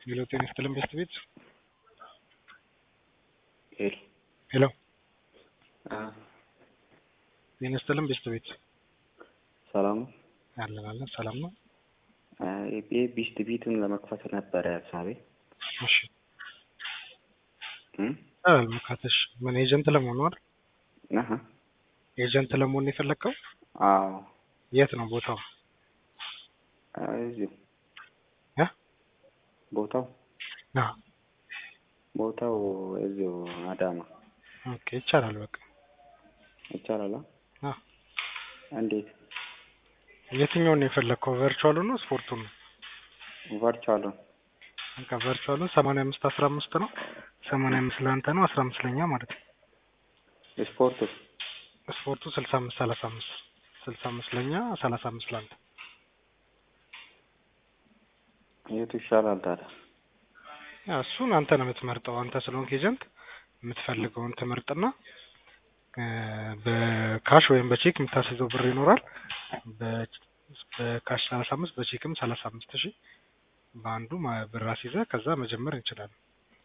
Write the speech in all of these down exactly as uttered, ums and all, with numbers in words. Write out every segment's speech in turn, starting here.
ሄሎ ጤና ይስጥልን ቤስት ቤት ሄሎ ሄሎ አ ጤና ይስጥልን ቤስት ቤት ሰላም አለን አለን ሰላም ነው። እ ቤስት ቤቱን ለመክፈት ነበር ሀሳቤ። እሺ እም አል መካተሽ ምን ኤጀንት ለመሆን ነው አይደል? አሃ ኤጀንት ለመሆን የፈለከው? አዎ። የት ነው ቦታው? እዚሁ እ ቦታው አዎ ቦታው እዚሁ አዳማ። ኦኬ ይቻላል በቃ ይቻላል። አዎ እንዴት? የትኛውን ነው የፈለከው? ቨርቹዋሉ ነው ስፖርቱ ነው? ቨርቹዋሉ በቃ ቨርቹዋሉ ሰማንያ አምስት አስራ አምስት ነው። ሰማንያ አምስት ለአንተ ነው አስራ አምስት ለኛ ማለት ነው። ስፖርቱ ስፖርቱ ስልሳ አምስት ሰላሳ አምስት ስልሳ አምስት ለኛ ሰላሳ አምስት ለአንተ። የቱ ይሻላል ታዲያ? ያ እሱን አንተ ነው የምትመርጠው። አንተ ስለሆንክ ኤጀንት የምትፈልገውን ትመርጥና በካሽ ወይም በቼክ የምታስይዘው ብር ይኖራል። በካሽ ሰላሳ አምስት በቼክም ሰላሳ አምስት ሺህ በአንዱ ብር አስይዘህ ከዛ መጀመር እንችላለን።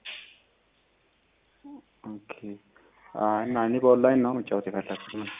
ኦኬ እና እኔ በኦንላይን ነው መጫወት የፈለኩት ነው።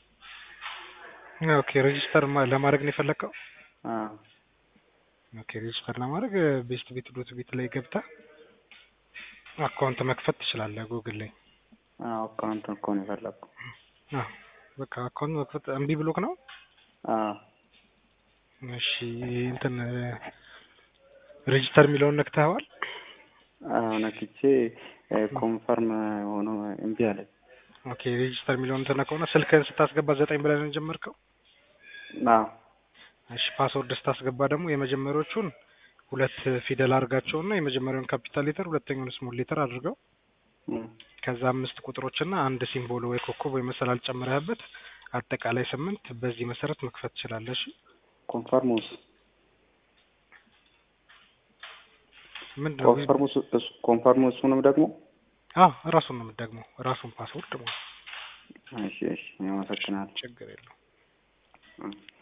ኦኬ ሬጂስተር ለማድረግ ነው የፈለከው? አዎ ኦኬ ሬጂስተር ለማድረግ ቤስት ቤት ዶት ቤት ላይ ገብተህ አካውንት መክፈት ትችላለህ ጉግል ላይ። አዎ አካውንት እኮ ነው የፈለኩት። አዎ በቃ አካውንት መክፈት እምቢ ብሎክ ነው? አዎ እሺ እንትን ሬጂስተር የሚለውን ነክተኸዋል? አዎ ነክቼ ኮንፈርም ሆኖ እምቢ አለ። ኦኬ ሬጂስተር የሚለውን ተነካውና ስልክህን ስታስገባ ዘጠኝ ብለህ ነው የጀመርከው? አዎ እሺ ፓስወርድ ስታስገባ ደግሞ የመጀመሪያዎቹን ሁለት ፊደል አድርጋቸውና የመጀመሪያውን ካፒታል ሌተር ሁለተኛውን ስሞል ሌተር አድርገው ከዛ አምስት ቁጥሮችና አንድ ሲምቦል ወይ ኮከብ ወይ መሰላል ጨምረህበት አጠቃላይ ስምንት በዚህ መሰረት መክፈት ትችላለህ። እሺ ኮንፈርሙስ ምንድነው? ኮንፈርሙስ ኮንፈርሙስ ነው ደግሞ? አዎ ራሱን ነው የምትደግመው ራሱን ፓስወርድ ማለት። እሺ እሺ አመሰግናለሁ። ችግር የለውም።